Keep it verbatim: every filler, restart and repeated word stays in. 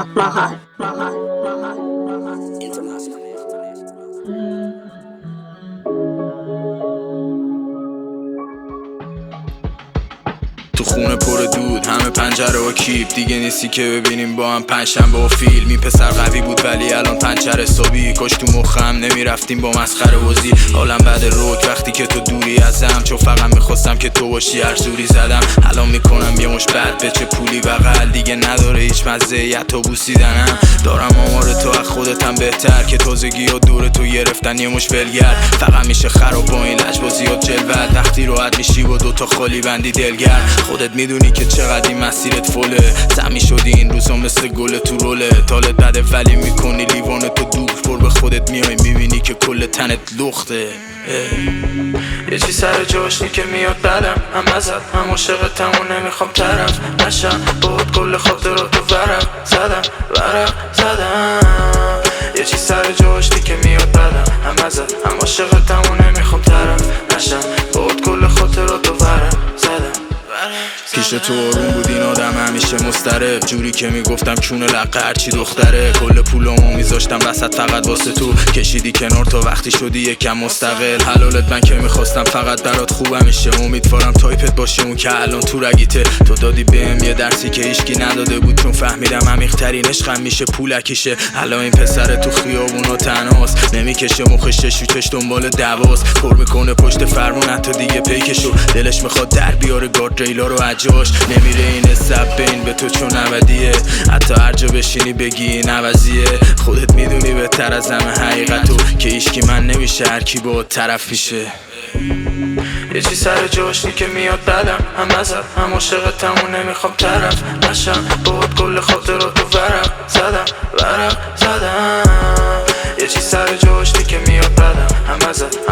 Mahal, Mahal, Mahal, International. تو خونه پر دود، همه پنجره و کیپ، دیگه نیستی که ببینیم با هم پنجشنبه و فیلم. این پسر قوی بود ولی الان پنچر حسابی، کاش تو مخم نمیرفتیم با مسخره بازی. حالم بعد روک وقتی که تو دوری ازم، چون فقط میخواستم که تو باشی. هر زوری زدم الان میکنم یه مش بد به چه پولی بغل، دیگه نداره هیچ مزه یتو بوسیدنم. دارم آمار تو از خودتم بهتر که تازگی و دور تو گرفتن یه مش ولگر. فقط میشه خراب با این لجبازی و جلوت، وقتی راحت میشی با دوتا خالی بندی دلگر. خودت میدونی که چقدر این مسیرت فله، سمی شدی این روزا مثل گل تو روله. تالت بده ولی میکنی لیوان تو دور پر به خودت میای، میبینی که کل تنت لخته. یه چی سر جاشنی که میاد بدم، هم ازت هم عاشقتم و نمیخوام طرف نشم باهات، کل خاطراتو ورق زدم ورق زدم. یه چی سر جاشنی که میاد بدم، هم ازت هم عاشقتم و نمیخوام طرف نشم باهات، کل خاطراتو ورق زدم. پیش تو آروم بود این آدم همیشه مضطرب، جوری که میگفتم کونه لقه هرچی دختره. کل پولامو میذاشتم وسط فقط واسه تو، کشیدی کنار تا وقتی شدی یکم مستقل. حلالت من که میخواستم فقط برات خوبم میشه، امیدوارم تایپت باشه اون که الان تو رگیته. تو دادی بهم یه درسی که هیچکی نداده بود، چون فهمیدم عمیق‌ترین عشقم میشه پولکیشه. الان این پسر تو خیابونا تنهاست، نمیکشه مخش شوچش دنبال دواست، پر میکنه پشت فرمون حتی دیگه پیکشو. دلش میخواد در بیاره گارد ریلا رو عجاش، نمیره این حساب بین به تو چون نودیه. حتی هر جا بشینی بگی این عوضیه، خودت میدونی بهتر از همه حقیقتو که هیچکی من نمیشه هر کی با طرف میشه. یه چی سر جاشنی که میاد بدم، هم ازت هم عاشقتم و نمیخوام طرف نشم باهات، کل خاطراتو ورق زدم ورق زدم. یه چی سر جاشنی که میاد بدم، هم ازت